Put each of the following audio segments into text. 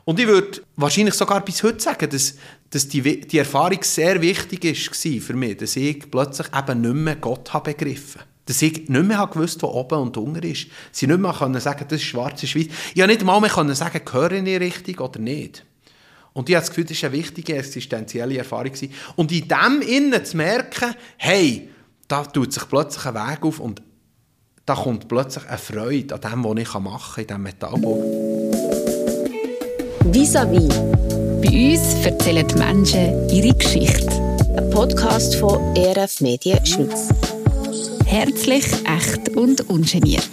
Und ich würde wahrscheinlich sogar bis heute sagen, dass die Erfahrung sehr wichtig war für mich, dass ich plötzlich eben nicht mehr Gott habe begriffen. Dass ich nicht mehr gewusst, wo oben und unten ist. Sie nicht mehr sagen konnte, das ist schwarze Schweiz. Ich konnte nicht mal mehr sagen, gehöre ich richtig oder nicht. Und ich habe das Gefühl, das war eine wichtige existenzielle Erfahrung. Und in dem Innen zu merken, hey, da tut sich plötzlich ein Weg auf und da kommt plötzlich eine Freude an dem, was ich machen kann in diesem Metallbau. Vis-à-vis. Bei uns erzählen die Menschen ihre Geschichte. Ein Podcast von ERF Medien Schweiz. Herzlich, echt und ungeniert.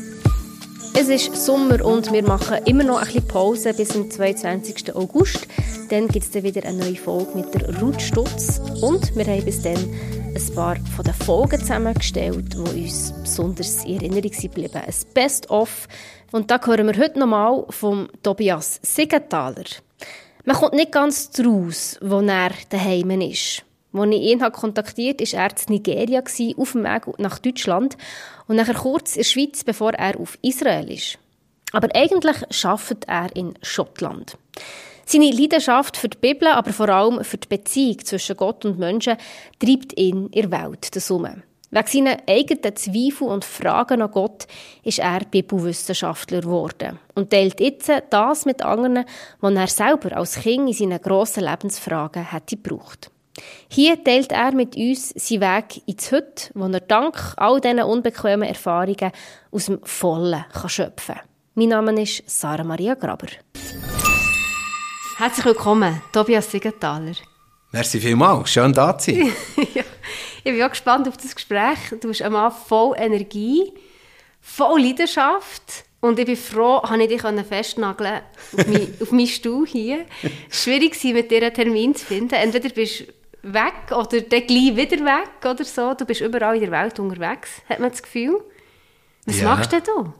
Es ist Sommer und wir machen immer noch ein bisschen Pause bis zum 22. August. Dann gibt es dann wieder eine neue Folge mit der Ruth Stutz. Und wir haben bis dann ein paar von den Folgen zusammengestellt, die uns besonders in Erinnerung geblieben sind. Ein Best-of. Und da hören wir heute nochmal vom Tobias Siegenthaler. Man kommt nicht ganz draus, wo er daheim ist. Als ich ihn kontaktiert habe, war er in Nigeria auf dem Weg nach Deutschland und nachher kurz in der Schweiz, bevor er auf Israel ist. Aber eigentlich arbeitet er in Schottland. Seine Leidenschaft für die Bibel, aber vor allem für die Beziehung zwischen Gott und Menschen, treibt ihn in der Welt herum. Wegen seiner eigenen Zweifel und Fragen an Gott ist er Bibelwissenschaftler geworden und teilt jetzt das mit anderen, was er selber als Kind in seinen grossen Lebensfragen hätte gebraucht. Hier teilt er mit uns seinen Weg ins Heute, wo er dank all diesen unbequemen Erfahrungen aus dem Vollen schöpfen kann. Mein Name ist Sarah Maria Graber. Herzlich willkommen, Tobias Siegenthaler. Merci vielmals, schön da zu sein. Ja, ich bin auch gespannt auf das Gespräch. Du bist ein Mann voll Energie, voll Leidenschaft. Und ich bin froh, dass ich dich festnageln auf meinen Stuhl hier. Es war schwierig, mit dir einen Termin zu finden. Entweder bist du weg oder dann gleich wieder weg oder so. Du bist überall in der Welt unterwegs, hat man das Gefühl. Was machst denn du?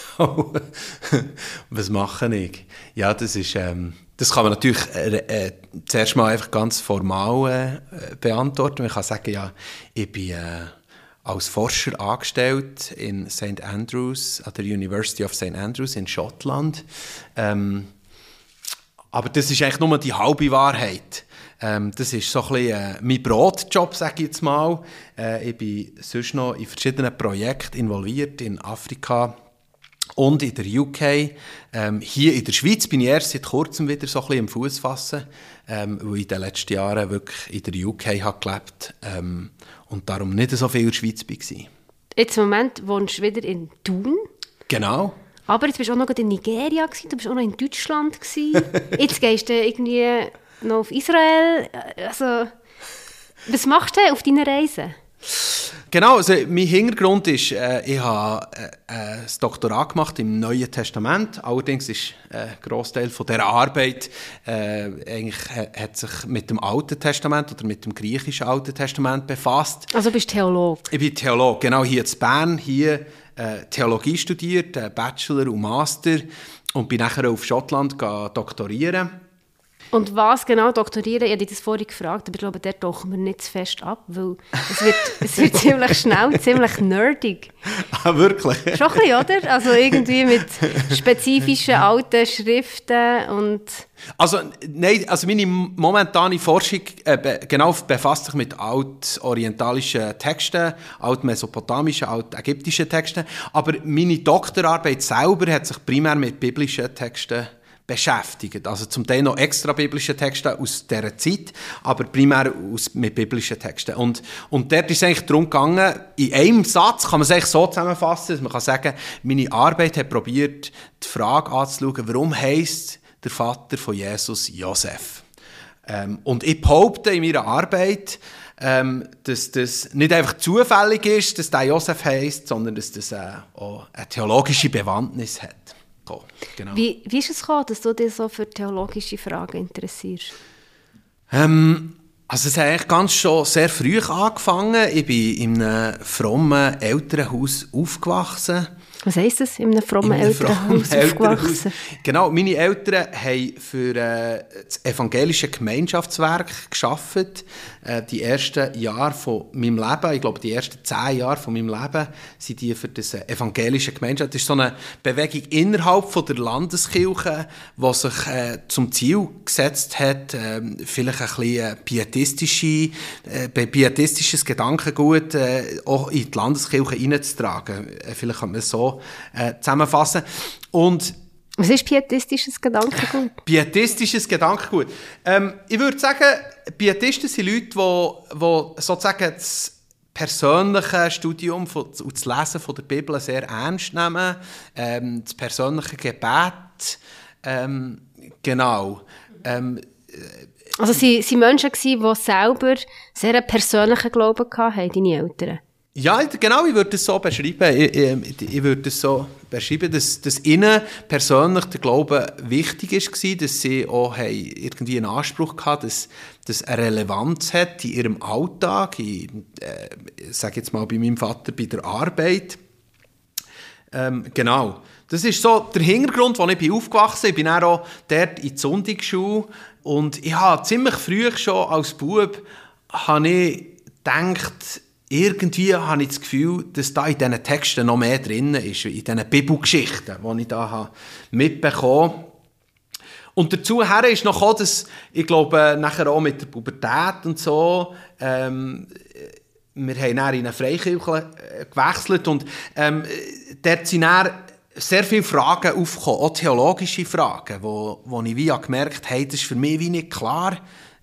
Was mache ich? Ja, das ist... Das kann man natürlich zuerst mal einfach ganz formal beantworten. Man kann sagen, ja, ich bin als Forscher angestellt in St. Andrews, an der University of St. Andrews in Schottland. Aber das ist eigentlich nur die halbe Wahrheit. Das ist so ein bisschen mein Brotjob, sage ich jetzt mal. Ich bin sonst noch in verschiedenen Projekten involviert, in Afrika und in der UK. Hier in der Schweiz bin ich erst seit kurzem wieder so ein bisschen am Fuß fassen, weil ich in den letzten Jahren wirklich in der UK habe gelebt und darum nicht so viel in der Schweiz war. Jetzt im Moment wohnst du wieder in Thun. Genau. Aber jetzt bist du auch noch in Nigeria, du bist auch noch in Deutschland. Jetzt gehst du irgendwie noch auf Israel. Also, was machst du auf deiner Reise? Genau, also mein Hintergrund ist, ich habe ein Doktorat gemacht im Neuen Testament. Allerdings ist ein Grossteil von dieser Arbeit eigentlich hat sich mit dem Alten Testament oder mit dem griechischen Alten Testament befasst. Also bist du Theologe? Ich bin Theologe, genau, hier in Bern, hier Theologie studiert, Bachelor und Master und bin nachher auf Schottland doktorieren. Und was genau doktorieren? Ich habe dich das vorhin gefragt, aber ich glaube, dort tauchen wir nicht zu fest ab, weil es wird ziemlich schnell, ziemlich nerdig. Ah, wirklich? Schon ein bisschen, oder? Also irgendwie mit spezifischen alten Schriften und... Also, nein, also meine momentane Forschung genau befasst sich mit altorientalischen Texten, altmesopotamischen, altägyptischen Texten, aber meine Doktorarbeit selber hat sich primär mit biblischen Texten beschäftigt. Also zum Teil noch extra biblische Texte aus dieser Zeit, aber primär mit biblischen Texten. Und dort ist es eigentlich darum gegangen, in einem Satz kann man es eigentlich so zusammenfassen, dass man kann sagen, meine Arbeit hat probiert, die Frage anzuschauen, warum heisst der Vater von Jesus Josef? Und ich behaupte in meiner Arbeit, dass das nicht einfach zufällig ist, dass der Josef heisst, sondern dass das auch eine theologische Bewandtnis hat. Genau. Wie ist es gekommen, dass du dich so für theologische Fragen interessierst? Also es hat eigentlich ganz schon sehr früh angefangen. Ich bin in einem frommen Elternhaus aufgewachsen. Was heisst das, in einem frommen Elternhaus aufgewachsen? Genau, meine Eltern haben für das evangelische Gemeinschaftswerk gearbeitet. Die ersten Jahre von meinem Leben, ich glaube die ersten 10 Jahre von meinem Leben, sind die für das evangelische Gemeinschaft. Das ist so eine Bewegung innerhalb von der Landeskirche, die sich zum Ziel gesetzt hat, vielleicht ein bisschen pietistisches Gedankengut auch in die Landeskirche hineinzutragen. Vielleicht kann man es so zusammenfassen. Und was ist pietistisches Gedankengut? Pietistisches Gedankengut. Ich würde sagen, Pietisten sind Leute, die sozusagen das persönliche Studium und das Lesen von der Bibel sehr ernst nehmen. Das persönliche Gebet. Genau. Also sie waren Menschen, die selber sehr einen persönlichen Glauben hatten, deine Eltern? Ja, genau, ich würde es so beschreiben. Ich würde es so beschreiben, dass ihnen persönlich der Glaube wichtig war, dass sie auch irgendwie einen Anspruch hatten, dass das eine Relevanz hat in ihrem Alltag, ich sage jetzt mal bei meinem Vater bei der Arbeit. Genau. Das ist so der Hintergrund, wo ich aufgewachsen bin. Ich bin dann auch dort in die Sonntagsschule und ich habe ziemlich früh schon als Bub gedacht, irgendwie habe ich das Gefühl, dass da in diesen Texten noch mehr drin ist, in diesen Bibelgeschichten, die ich da mitbekommen habe. Und dazu ist noch gekommen, dass ich glaube, nachher auch mit der Pubertät und so, wir haben dann in eine Freikirche gewechselt und dort sind dann sehr viele Fragen aufgekommen, auch theologische Fragen, wo ich wie gemerkt habe, hey, das ist für mich wie nicht klar.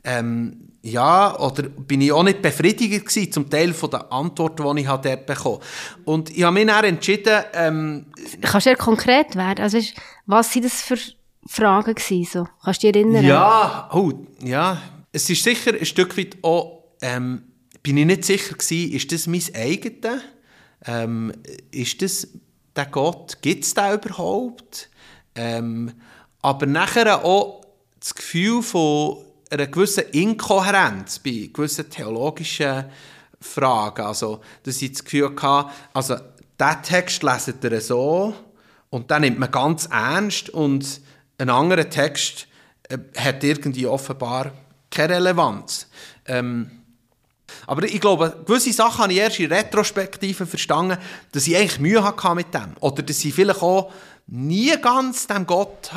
Ja, oder bin ich auch nicht befriedigt gewesen, zum Teil von den Antworten, die ich dort bekommen habe. Und ich habe mich dann entschieden... Kannst du ja konkret werden? Also, was waren das für Fragen gewesen, so? Kannst du dich erinnern? Ja. Es ist sicher ein Stück weit auch... bin ich nicht sicher gewesen, ist das mein eigenes? Ist das der Gott? Gibt es den überhaupt? Aber nachher auch das Gefühl von einer gewissen Inkohärenz bei gewissen theologischen Fragen. Also, dass ich das Gefühl hatte, also, diesen Text lesen ihr so und den nimmt man ganz ernst und ein anderer Text hat irgendwie offenbar keine Relevanz. Aber ich glaube, gewisse Sachen habe ich erst in Retrospektive verstanden, dass ich eigentlich Mühe hatte mit dem. Oder dass ich vielleicht auch nie ganz dem Gott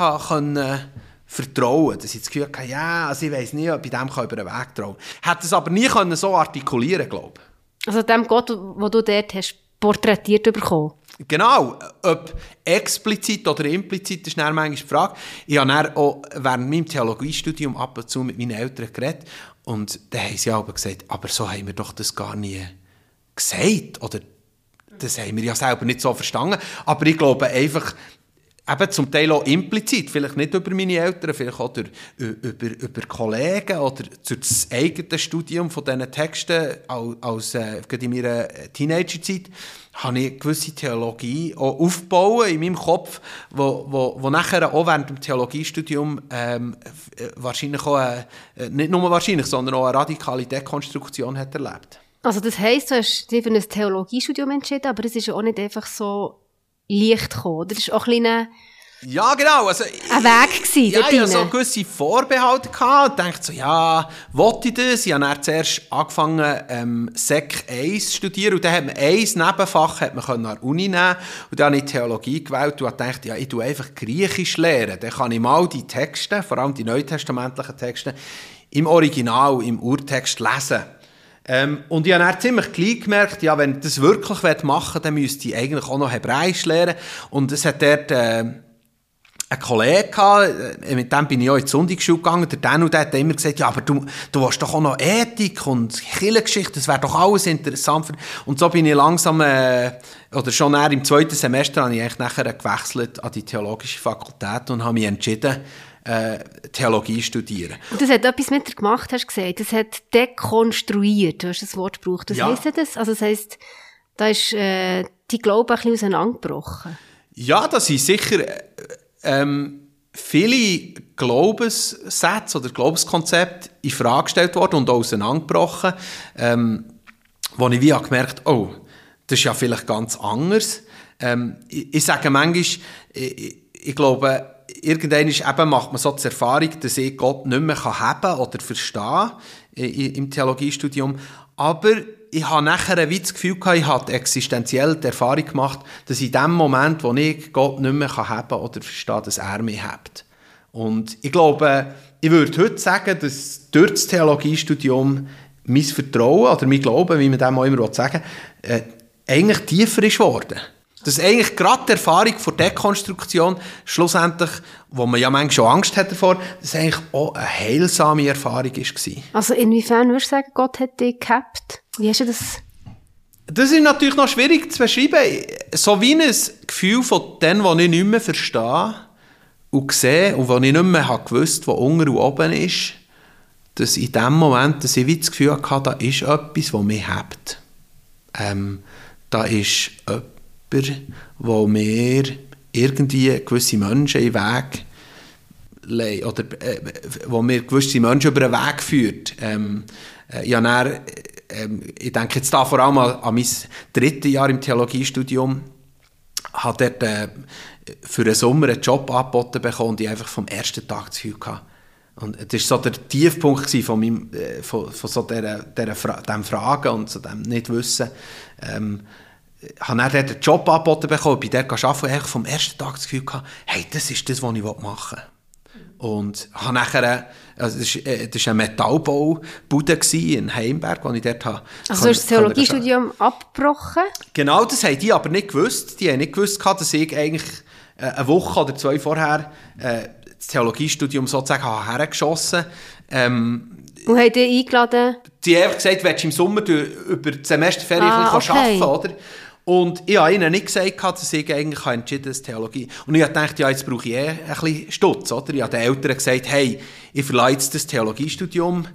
vertrauen. Dass ich das Gefühl hatte, ja, also ich weiss nicht, ob ich dem über den Weg trauen kann. Hätte es aber nie so artikulieren, glaube ich. Also dem Gott, den du dort hast porträtiert bekommen? Genau. Ob explizit oder implizit, ist dann manchmal die Frage. Ich habe dann auch während meinem Theologiestudium ab und zu mit meinen Eltern geredet. Und dann haben sie aber gesagt, aber so haben wir doch das gar nie gesagt. Oder das haben wir ja selber nicht so verstanden. Aber ich glaube einfach, eben zum Teil auch implizit, vielleicht nicht über meine Eltern, vielleicht auch über Kollegen oder durch das eigene Studium von diesen Texten, gerade in meiner Teenagerzeit, habe ich eine gewisse Theologie auch aufgebaut in meinem Kopf, wo nachher auch während dem Theologiestudium wahrscheinlich auch, nicht nur wahrscheinlich, sondern auch eine radikale Dekonstruktion hat erlebt. Also das heisst, du hast dich für ein Theologiestudium entschieden, aber es ist ja auch nicht einfach so leicht gekommen. Das ist auch ein bisschen ja, genau. Also, ein Weg gewesen. Ja, ich hatte so gewisse Vorbehalte und dachte so, ja, wollte ich das? Ich habe dann zuerst angefangen, Sek 1 zu studieren und dann hat man ein Nebenfach an der Uni nehmen und dann habe ich Theologie gewählt und dachte, ja, ich tue einfach Griechisch lernen. Dann kann ich mal die Texte, vor allem die neutestamentlichen Texte, im Original, im Urtext lesen. Und ich habe dann ziemlich gleich gemerkt, ja, wenn ich das wirklich machen will, dann müsste ich eigentlich auch noch Hebräisch lernen. Und es hat dort einen Kollegen gehabt, mit dem bin ich auch in die Sonntagsschule gegangen, der Dan, und der hat immer gesagt, ja, aber du hast doch auch noch Ethik und Kirchengeschichte, das wäre doch alles interessant. Und so bin ich langsam, oder schon im 2. Semester, habe ich eigentlich nachher gewechselt an die theologische Fakultät und habe mich entschieden, Theologie studieren. Und das hat etwas mit dir gemacht, hast du gesagt. Das hat dekonstruiert, du hast das Wort gebraucht. Was heisst das? Also das heisst, da ist die Glaube ein bisschen auseinandergebrochen. Ja, das sind sicher viele Glaubenssätze oder Glaubenskonzepte in Frage gestellt worden und auseinandergebrochen, wo ich wie gemerkt habe, oh, das ist ja vielleicht ganz anders. Ich sage manchmal, ich glaube, irgendwann macht man so die Erfahrung, dass ich Gott nicht mehr haben oder verstehen im Theologiestudium. Aber ich habe nachher das Gefühl gehabt, ich habe existenziell die Erfahrung gemacht, dass in dem Moment, wo ich Gott nicht mehr haben oder verstehen kann, dass er mich hat. Und ich glaube, ich würde heute sagen, dass durch das Theologiestudium mein Vertrauen oder mein Glauben, wie man dem auch immer sagen will, eigentlich tiefer ist geworden. Dass eigentlich gerade die Erfahrung von Dekonstruktion schlussendlich, wo man ja manchmal schon Angst hat davor, dass eigentlich auch eine heilsame Erfahrung war. Also inwiefern würdest du sagen, Gott hat dich gehabt? Wie hast du das? Das ist natürlich noch schwierig zu beschreiben. So wie ein Gefühl von dem, was ich nicht mehr verstehe und sehe und was ich nicht mehr gewusst habe, was unten und oben ist, dass in dem Moment, dass ich wie das Gefühl hatte, da ist etwas, das mich hebt. Da ist etwas, wo mir irgendwie gewisse Menschen in den Weg legen, oder wo mir gewisse Menschen über den Weg führt. Ich denke jetzt da vor allem an mein 3. Jahr im Theologiestudium, habe dort für einen Sommer einen Job angeboten bekommen und ich einfach vom ersten Tag das Gefühl hatte. Und das war so der Tiefpunkt von so dem Fragen und so dem Nicht-Wissen. Ich habe dann einen Job angeboten bekommen, bei der arbeiten und vom ersten Tag das Gefühl gehabt, hey, das ist das, was ich machen will. Und habe nachher, also das war eine Metallbaubude in Heimberg, wo ich dort habe. Also du hast das Theologiestudium abgebrochen? Genau, das haben die aber nicht gewusst. Die haben nicht gewusst, dass ich eigentlich eine Woche oder 2 vorher das Theologiestudium sozusagen hergeschossen habe. Und haben dich eingeladen? Die haben einfach gesagt, willst du im Sommer über die Semesterferien arbeiten, oder? Und ich habe ihnen nicht gesagt, dass ich eigentlich entschieden habe, das Theologie. Und ich habe gedacht, ja, jetzt brauche ich ein bisschen Stutz, oder? Ich habe den Eltern gesagt, hey, ich verlasse jetzt das Theologiestudium.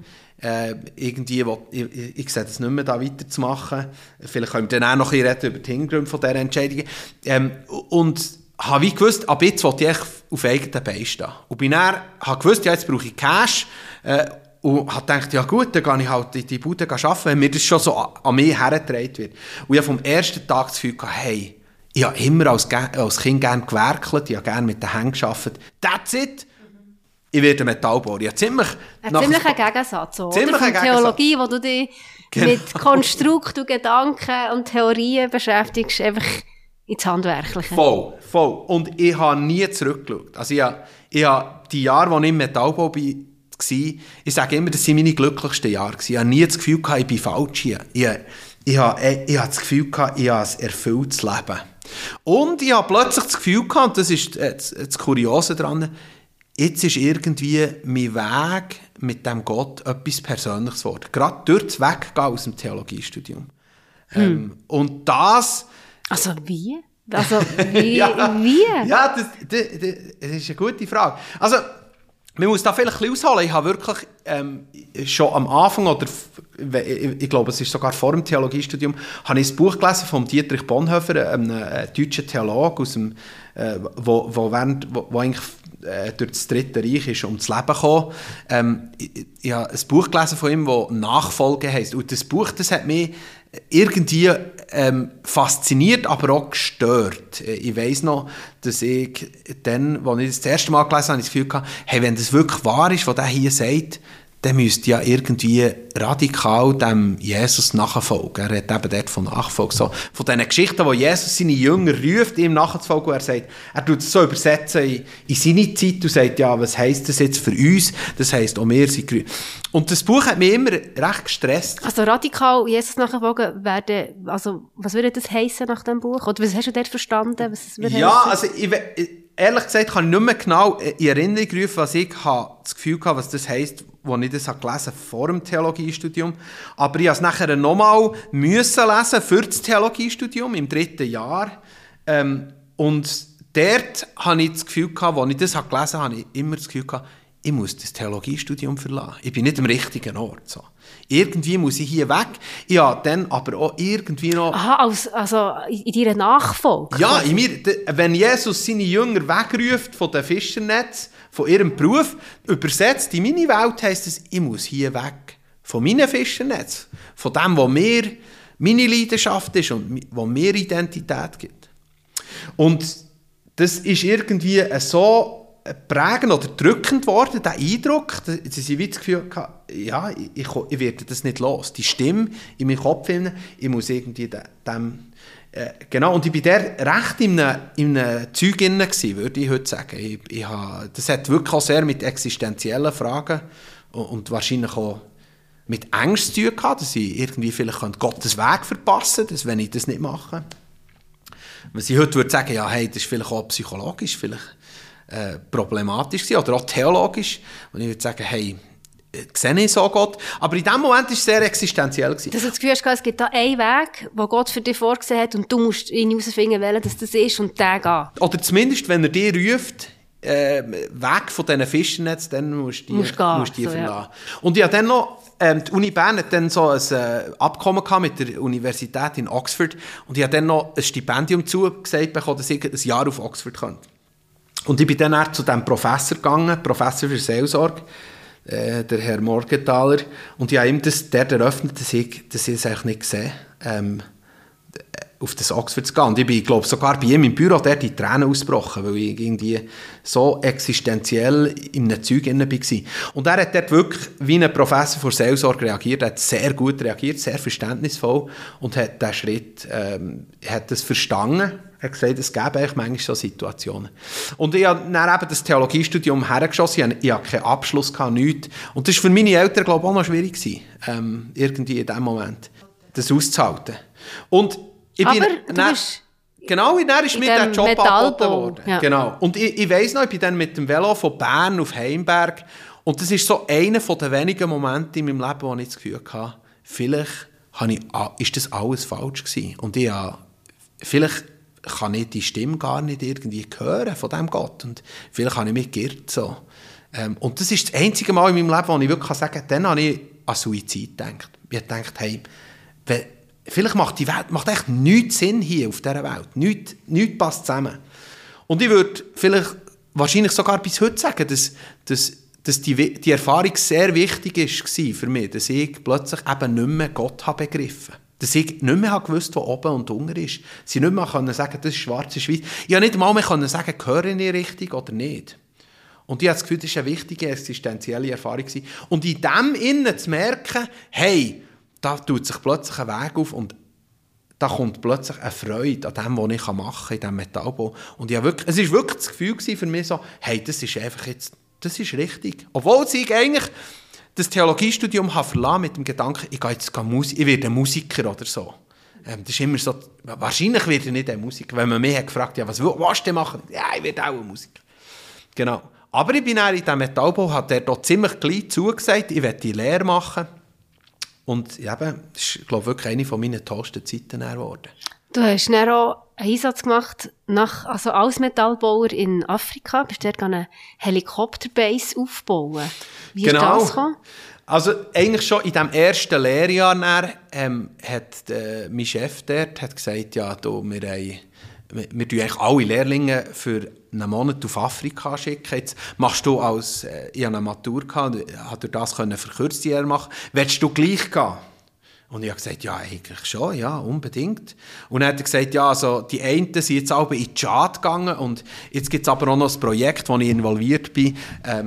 Ich sehe das nicht mehr, da weiterzumachen. Vielleicht können wir dann auch noch ein bisschen über die Hintergründe von dieser Entscheidung. Und habe ich gewusst, ab jetzt will ich auf eigenen Beinen stehen. Und habe gewusst, ja, jetzt brauche ich Cash. Und habe gedacht, ja gut, dann gehe ich halt in die Bude arbeiten, wenn mir das schon so an mich hergetragen wird. Und ich habe vom ersten Tag das Gefühl gehabt, hey, ich habe immer als Kind gerne gewerkelt, ich habe gerne mit den Händen gearbeitet. That's it! Ich werde Metallbauer. Ja, ziemlicher Gegensatz, oder? Von Theologie, wo du dich mit Konstrukt und Gedanken und Theorien beschäftigst, einfach ins Handwerkliche. Voll. Und ich habe nie zurückgeschaut. Also ich habe die Jahre, als ich im Metallbau war, ich sage immer, das waren meine glücklichsten Jahre. Ich habe nie das Gefühl gehabt, ich bin falsch hier. Ich habe das Gefühl gehabt, ich habe ein erfülltes Leben. Und ich habe plötzlich das Gefühl gehabt, und das ist das Kuriose daran, jetzt ist irgendwie mein Weg mit dem Gott etwas Persönliches geworden. Gerade durch das Weggehen aus dem Theologiestudium. Und das... Also wie? Wie? Ja, das ist eine gute Frage. Also, man muss da vielleicht ein bisschen ausholen. Ich habe wirklich schon am Anfang, oder ich glaube, es ist sogar vor dem Theologiestudium, habe ich ein Buch gelesen von Dietrich Bonhoeffer, einem deutschen Theologen, wo eigentlich durch das Dritte Reich ist ums Leben gekommen. Ich habe ein Buch gelesen von ihm, das Nachfolge heisst. Und das Buch, das hat mich irgendwie fasziniert, aber auch gestört. Ich weiss noch, dass ich dann, als ich das erste Mal gelesen habe, das Gefühl hatte, hey, wenn das wirklich wahr ist, was der hier sagt, dann müsste ja irgendwie radikal dem Jesus nachfolgen. Er redet eben dort von Nachfolge. So, von diesen Geschichten, wo Jesus seine Jünger ruft, ihm nachzufolgen. Er sagt, er tut es so übersetzen in seine Zeit und sagt, ja, was heisst das jetzt für uns? Das heisst, auch wir sind gerufen. Und das Buch hat mich immer recht gestresst. Also radikal Jesus nachfolgen werden, also was würde das heissen nach dem Buch? Oder was hast du dort verstanden? Also ehrlich gesagt kann ich nicht mehr genau in Erinnerung rufen, was ich das Gefühl hatte, was das heisst, als ich das gelesen habe vor dem Theologiestudium. Aber ich musste es nachher nochmal lesen für das Theologiestudium im 3. Jahr. Und dort hatte ich das Gefühl, als ich das gelesen habe, habe ich immer das Gefühl gehabt, ich muss das Theologiestudium verlassen. Ich bin nicht am richtigen Ort. So. Irgendwie muss ich hier weg. Ja, dann aber auch irgendwie noch... Aha, also in deiner Nachfolge? Ja, in mir, wenn Jesus seine Jünger wegruft von den Fischernetz, von ihrem Beruf, übersetzt in meine Welt, heisst es, ich muss hier weg. Von meinem Fischernetz. Von dem, was mir meine Leidenschaft ist und was mir Identität gibt. Und das ist irgendwie so prägend oder drückend geworden, der Eindruck, dass ich das Gefühl hatte, ja, ich werde das nicht los. Die Stimme in meinem Kopf, ich muss irgendwie dem genau, und ich war der recht in einem Zeug drin, würde ich heute sagen. Das hat wirklich auch sehr mit existenziellen Fragen und wahrscheinlich auch mit Angst zu tun gehabt, dass ich irgendwie vielleicht Gottes Weg verpassen könnte, wenn ich das nicht mache. Was ich heute würde sagen, ja, hey, das ist vielleicht auch psychologisch vielleicht problematisch gewesen, oder auch theologisch. Und ich würde sagen, hey, sehe ich so Gott. Aber in dem Moment war es sehr existenziell gewesen. Dass du das Gefühl hast, es gibt da einen Weg, den Gott für dich vorgesehen hat und du musst ihn herausfinden, welcher das ist und den gehen. Oder zumindest, wenn er dich ruft, weg von diesen Fischernetz, dann musst du die verlassen. Ja. Und ich hatte dann noch, die Uni Bern hat dann so ein Abkommen gehabt mit der Universität in Oxford und ich habe dann noch ein Stipendium zugesagt bekommen, dass ich ein Jahr auf Oxford kann. Und ich bin dann zu diesem Professor gegangen, Professor für Seelsorge, der Herr Morgenthaler, und ich habe ihm der eröffnet, dass ich es eigentlich nicht sehe, auf das Oxford zu gehen. Und ich bin, glaube sogar bei ihm im Büro dort in Tränen ausgebrochen, weil ich irgendwie so existenziell in einem Zeug drin war. Und er hat dort wirklich wie ein Professor für Seelsorge reagiert, er hat sehr gut reagiert, sehr verständnisvoll und hat diesen Schritt hat das verstanden. Er hat gesagt, es gäbe eigentlich manchmal so Situationen. Und ich habe dann eben das Theologiestudium hergeschossen, ich hatte keinen Abschluss, nichts. Und das war für meine Eltern, glaube ich, auch noch schwierig gewesen, irgendwie in diesem Moment, das auszuhalten. Und genau, dann ist mir der Job angeboten worden. Ja. Genau. Und ich weiss noch, ich bin dann mit dem Velo von Bern auf Heimberg und das ist so einer der wenigen Momente in meinem Leben, wo ich das Gefühl hatte, vielleicht ist das alles falsch gewesen. Und vielleicht kann ich die Stimme gar nicht irgendwie hören von diesem Gott. Und vielleicht habe ich mich geirrt so. Und das ist das einzige Mal in meinem Leben, wo ich wirklich sagen kann, dann habe ich an Suizid gedacht. Ich habe gedacht, hey, vielleicht macht die Welt echt nichts Sinn hier auf dieser Welt. Nichts passt zusammen. Und ich würde wahrscheinlich sogar bis heute sagen, dass die Erfahrung sehr wichtig war für mich, dass ich plötzlich eben nicht mehr Gott habe begriffen habe. Dass ich nicht mehr gewusst habe, wo oben und unten ist. Sie nicht mehr sagen konnte, das ist schwarz, das ist weiß. Ich konnte nicht einmal mehr sagen, gehöre ich richtig oder nicht. Und ich habe das Gefühl, das war eine wichtige existenzielle Erfahrung. Und in dem Innen zu merken, hey, da tut sich plötzlich ein Weg auf und da kommt plötzlich eine Freude an dem, was ich machen kann, in diesem Metallbau. Und es war wirklich das Gefühl für mich so, hey, das ist einfach jetzt, das ist richtig. Obwohl ich eigentlich das Theologiestudium verlassen mit dem Gedanken, ich werde Musiker oder so. Das ist immer so, wahrscheinlich werde ich nicht ein Musiker. Wenn man mich hat gefragt, ja, was willst du machen? Ja, ich werde auch ein Musiker. Genau. Aber ich bin dann in diesem Metallbau, hat er da ziemlich gleich zugesagt, ich werde die Lehre machen. Und ja, das ist, glaube ich, wirklich eine von meinen tollsten Zeiten geworden. Du hast dann auch einen Einsatz gemacht, als Metallbauer in Afrika. Bist du dort eine Helikopterbase aufbauen? Wie ist das gekommen? Also eigentlich schon in diesem ersten Lehrjahr hat mein Chef dort gesagt, ja, wir schicken eigentlich alle Lehrlinge für einen Monat auf Afrika schicken. Jetzt machst du ich hatte eine Matur gehabt, habe das verkürzt machen. Willst du gleich gehen? Und ich habe gesagt, ja, eigentlich schon, ja, unbedingt. Und dann hat er gesagt, ja, also die einen sind jetzt alle in die Tschad gegangen und jetzt gibt es aber auch noch ein Projekt, wo ich involviert bin,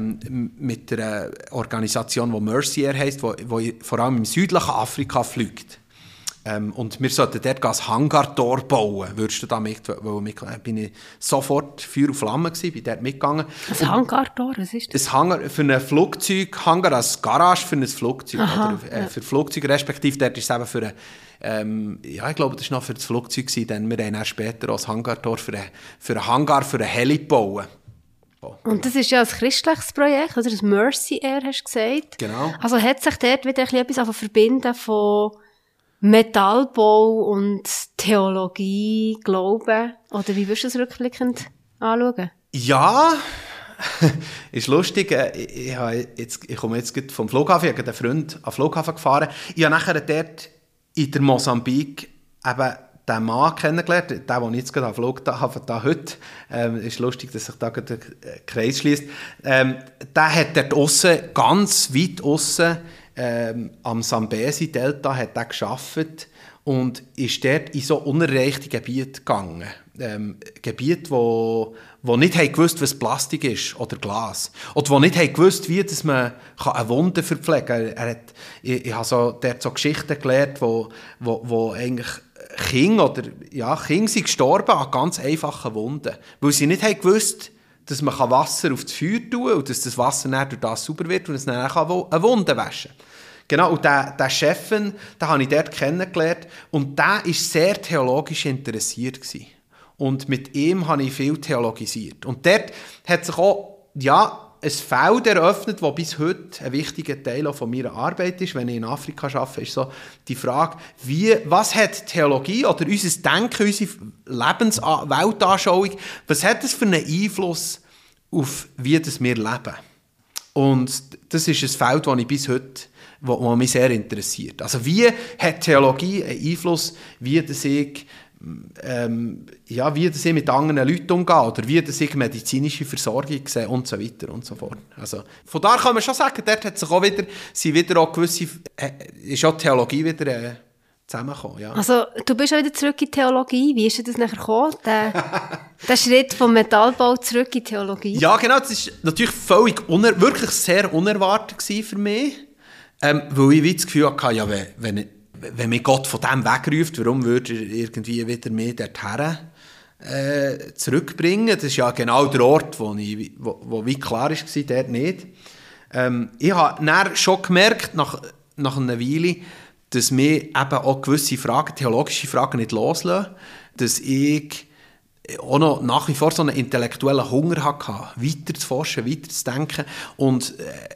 mit einer Organisation, die Mercy Air heisst, die vor allem im südlichen Afrika fliegt. Und wir sollten dort ein Hangartor bauen. Würdest du da bin ich sofort Feuer und Flamme gewesen, bin dort mitgegangen. Ein Hangartor, was ist das? Ein Hangar für ein Flugzeug, Hangar als Garage für ein Flugzeug. Aha, oder, für Flugzeug, respektive dort ist es eben für ich glaube, das war noch für das Flugzeug gewesen, denn wir haben dann später auch ein Hangartor für einen Hangar für einen Heli bauen. Und das ist ja ein christliches Projekt, oder? Das Mercy Air, hast du gesagt. Genau. Also hat sich dort wieder etwas verbinden von Metallbau und Theologie, Glauben? Oder wie würdest du das rückblickend anschauen? Ja, ist lustig. Ich komme jetzt vom Flughafen, ich habe einen Freund am Flughafen gefahren. Ich habe nachher dort in der Mosambik eben den Mann kennengelernt, den ich jetzt gerade am Flughafen da heute. Ist lustig, dass sich da der Kreis schließt. Der hat dort aussen, ganz weit aussen, am Sambesi-Delta hat er gearbeitet und ist dort in so unerreichte Gebiete gegangen. Gebiete, wo nicht haben gewusst, was Plastik ist oder Glas. Oder wo nicht haben gewusst, wie dass man eine Wunde verpflegen kann. Ich habe so Geschichten gelernt, wo eigentlich Kinder sind gestorben an ganz einfachen Wunden. Weil sie nicht haben gewusst, dass man Wasser auf das Feuer tun kann und dass das Wasser dann durch das sauber wird und es dann eine Wunde waschen kann. Genau, und der Chef, den habe ich dort kennengelernt und der war sehr theologisch interessiert gewesen. Und mit ihm habe ich viel theologisiert. Und dort hat sich auch ein Feld eröffnet, das bis heute ein wichtiger Teil von meiner Arbeit ist, wenn ich in Afrika arbeite, ist so die Frage, was hat Theologie oder unser Denken, unsere Weltanschauung, was hat das für einen Einfluss auf wie wir leben? Und das ist ein Feld, das ich bis heute was mich sehr interessiert. Also wie hat Theologie einen Einfluss, wie ich mit anderen Leuten umgehe oder wie ich medizinische Versorgung sehe und so weiter und so fort. Also, von da kann man schon sagen, dort hat sich auch wieder ist auch Theologie wieder zusammengekommen. Ja. Also du bist auch wieder zurück in die Theologie. Wie ist das nachher gekommen, der Schritt vom Metallbau zurück in die Theologie? Ja, genau, das war natürlich wirklich sehr unerwartet für mich, weil ich das Gefühl hatte, ja, wenn mich Gott von dem wegruft, warum würde er irgendwie wieder mehr dorthin zurückbringen? Das ist ja genau der Ort, wo wie klar war, dort nicht. Ich habe dann schon gemerkt, nach einer Weile, dass mir eben auch gewisse Fragen, theologische Fragen nicht loslassen, dass ich auch noch nach wie vor so einen intellektuellen Hunger hatte, weiter zu forschen, weiter zu denken und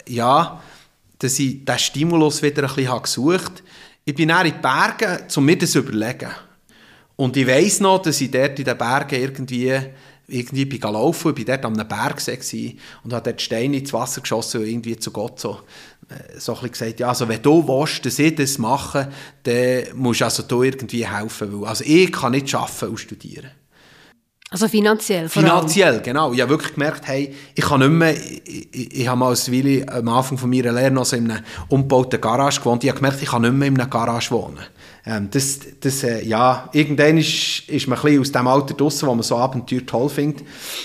dass ich diesen Stimulus wieder ein bisschen gesucht habe. Ich bin dann in die Berge, um mir das zu überlegen. Und ich weiss noch, dass ich dort in den Bergen irgendwie bin gelaufen. Ich war dort an einem Bergsee und habe dort Steine ins Wasser geschossen und irgendwie zu Gott so ein bisschen gesagt, ja, also wenn du willst, dass ich das mache, dann musst du also du irgendwie helfen. Weil, also ich kann nicht arbeiten und studieren. Also finanziell? Finanziell, genau. Ich habe wirklich gemerkt, hey, ich kann nicht mehr, ich habe mal als Willi am Anfang von meiner Lehre noch so in einer umgebauten Garage gewohnt. Ich habe gemerkt, ich kann nicht mehr in einer Garage wohnen. Irgendwann ist man ein bisschen aus dem Alter draussen, wo man so Abenteuer toll findet.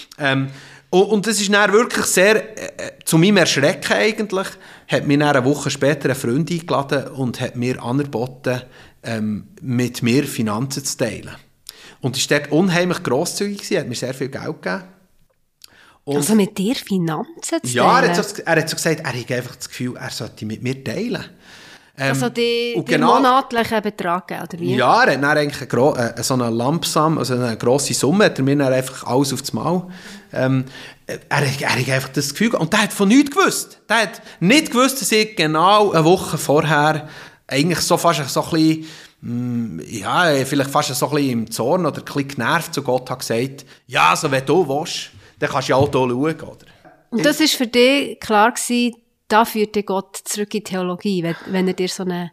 Und das ist dann wirklich sehr, zu meinem Erschrecken eigentlich, hat mir dann eine Woche später eine Freundin eingeladen und hat mir angeboten, mit mir Finanzen zu teilen. Und ist dort unheimlich grosszügig gewesen, hat mir sehr viel Geld gegeben. Und also mit dir Finanzen zu teilen? Ja, er hat so gesagt, er hat einfach das Gefühl, er sollte mit mir teilen. Also die monatlichen Betrag, oder wie? Ja, er hat dann eigentlich so eine Lumpsum, also eine grosse Summe, hat er mir dann einfach alles auf das Mal. Er hat einfach das Gefühl, und der hat von nichts gewusst. Der hat nicht gewusst, dass ich genau eine Woche vorher eigentlich so fast so ein bisschen, vielleicht fast so ein bisschen im Zorn oder ein bisschen genervt zu Gott hat gesagt, ja, also wenn du willst, dann kannst du ja auch hier schauen, oder? Und das war für dich klar gewesen, da führt dir Gott zurück in die Theologie, wenn er dir so einen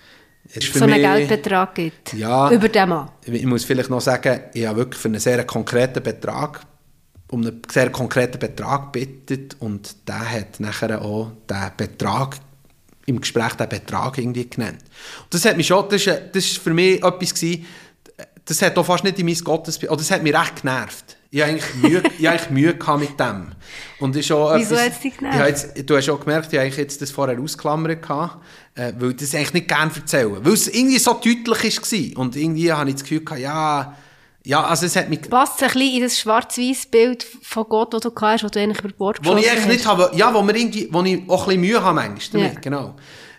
Geldbetrag gibt, über den Mann. Ich muss vielleicht noch sagen, ich habe wirklich für einen sehr konkreten Betrag, um einen sehr konkreten Betrag gebeten und der hat nachher auch den Betrag im Gespräch den Betrag irgendwie genannt. Und das hat mich schon, das ist für mich etwas gewesen, das hat auch fast nicht in mein Gottesbild, oder das hat mich recht genervt. Ich habe eigentlich Mühe gehabt mit dem. Und ist auch wieso hat es dich genervt? Du hast auch gemerkt, ich habe jetzt das vorher ausklammert, weil ich das eigentlich nicht gerne erzählen. Weil es irgendwie so deutlich war. Und irgendwie habe ich das Gefühl gehabt, also es hat mich... Passt ein bisschen in das schwarz-weiss Bild von Gott, das du hast, das du eigentlich über Bord geschossen hast? Wo ich eigentlich nicht habe, wo ich auch ein bisschen Mühe habe manchmal damit, genau.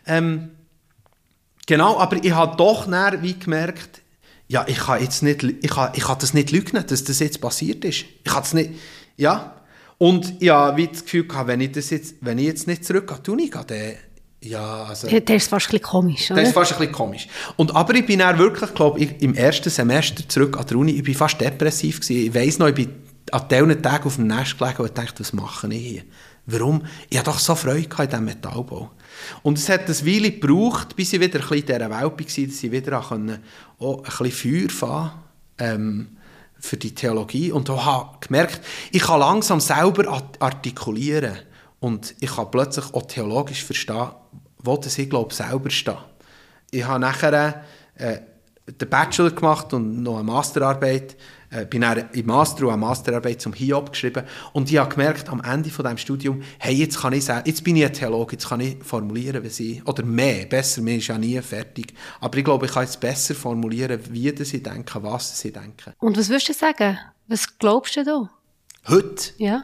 Genau, aber ich habe doch dann wie gemerkt, ja, ich kann das nicht leugnen, dass das jetzt passiert ist. Ich kann das nicht, Und ja, wie das Gefühl gehabt, wenn ich jetzt nicht zurückgehe, tue ich dann, also... Das ist fast ein bisschen komisch, oder? Das ist fast ein bisschen komisch. Aber ich bin dann wirklich, glaube ich, im ersten Semester zurück an der Uni, ich bin fast depressiv gewesen. Ich weiss noch, ich bin an diesen Tagen auf dem Nest gelegen und dachte, was mache ich hier? Warum? Ich hatte doch so Freude in diesem Metallbau. Und es hat eine Weile gebraucht, bis ich wieder ein bisschen in dieser Welt war, dass ich wieder auch ein bisschen Feuer fahren für die Theologie. Und ich habe gemerkt, ich kann langsam selber artikulieren. Und ich kann plötzlich auch theologisch verstehen, wo das ich glaube selber stehe. Ich habe nachher den Bachelor gemacht und noch eine Masterarbeit bin dann im Master und eine Masterarbeit zum Hiob geschrieben und ich habe gemerkt, am Ende von diesem Studium, hey, jetzt bin ich ein Theologe, jetzt kann ich formulieren, wie sie, oder besser, mir ist ja nie fertig, aber ich glaube, ich kann jetzt besser formulieren, wie sie denken, was sie denken. Und was würdest du sagen? Was glaubst du da? Heute? Ja.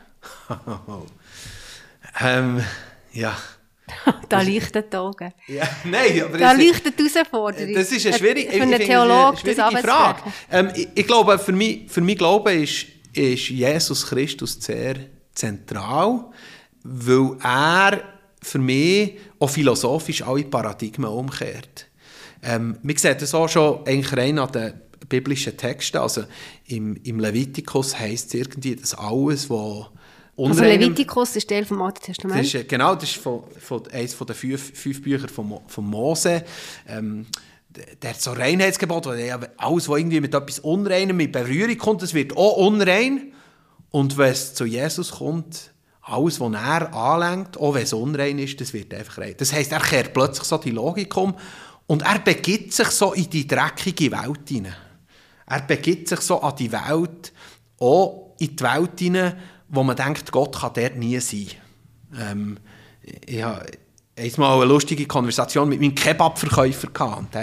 Ja. Da leuchten die Augen. Ja, nein, aber da leuchtet die Herausforderung. Das ist eine schwierige Frage. Ich glaube, für mich Glauben ist Jesus Christus sehr zentral, weil er für mich auch philosophisch alle Paradigmen umkehrt. Man sieht das auch schon eigentlich rein an den biblischen Texten. Also im Levitikus heisst es irgendwie, dass alles, was also Levitikus ist Teil vom Alten Testament? Das ist, genau, das ist eines der fünf Bücher von Mose. Der hat so Reinheitsgebot, alles, was irgendwie mit etwas Unreinem in Berührung kommt, das wird auch unrein. Und wenn es zu Jesus kommt, alles, was er anlenkt, auch wenn es unrein ist, das wird einfach rein. Das heisst, er kehrt plötzlich so die Logik um und er begibt sich so in die dreckige Welt hinein. Er begibt sich so an die Welt, auch in die Welt hinein, wo man denkt, Gott kann dort nie sein. Ich hatte einmal eine lustige Konversation mit meinem Kebabverkäufer gehabt.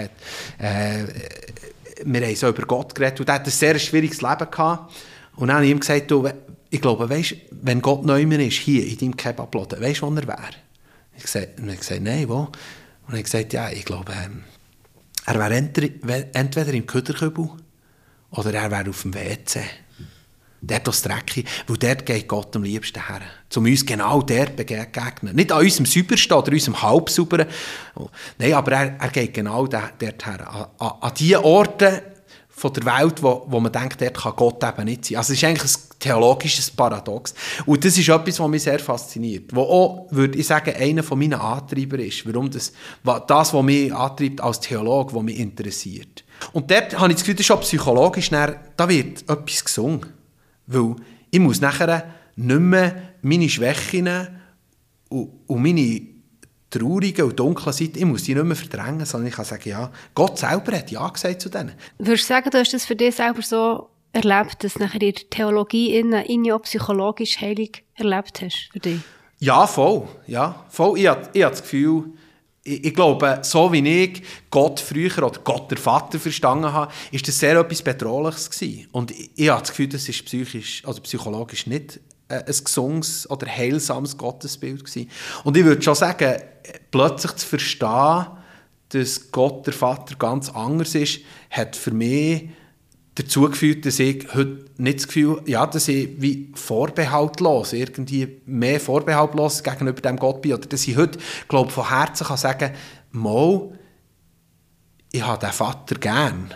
Wir haben so über Gott geredet und er hat ein sehr schwieriges Leben gehabt. Und dann habe ich ihm gesagt, du, ich glaube, weißt, wenn Gott neu mehr ist, hier in deinem Kebabladen, weißt du, wo er wäre? Und er hat gesagt, nein, wo? Und er hat gesagt, ja, ich glaube, er wäre entweder im Köderkübel oder er wäre auf dem WC. Dort das Dreckige, weil dort geht Gott am liebsten her. Um uns genau dort begegnen. Nicht an unserem Saubersten oder unserem Halbsauberen. Nein, aber er geht genau dort her. An die Orte von der Welt, wo man denkt, dort kann Gott eben nicht sein. Also es ist eigentlich ein theologisches Paradox. Und das ist etwas, was mich sehr fasziniert. Wo auch, würde ich sagen, einer von meinen Antreiber ist. Warum das, was mich antreibt als Theologe, was mich interessiert. Und dort habe ich das Gefühl, das ist auch psychologisch, da wird etwas gesungen. Weil ich muss nachher nicht mehr meine Schwächen und meine traurigen und dunklen Seiten, ich muss die nicht mehr verdrängen, sondern ich kann sagen, ja, Gott selber hat ja gesagt zu denen. Würdest du sagen, du hast das für dich selber so erlebt, dass nachher in der Theologie in ja psychologisch heilig erlebt hast für dich? Ja, voll. Ja, voll. Ich habe das Gefühl, ich glaube, so wie ich Gott früher oder Gott der Vater verstanden habe, ist das sehr etwas Bedrohliches gewesen. Und ich habe das Gefühl, das ist psychologisch nicht ein gesundes oder heilsames Gottesbild gewesen. Und ich würde schon sagen, plötzlich zu verstehen, dass Gott der Vater ganz anders ist, hat für mich dazu geführt, dass ich heute nicht das Gefühl, ja, dass ich wie vorbehaltlos, irgendwie mehr vorbehaltlos gegenüber dem Gott bin, oder dass ich heute, glaube ich, von Herzen kann sagen, mal, ich habe den Vater gern.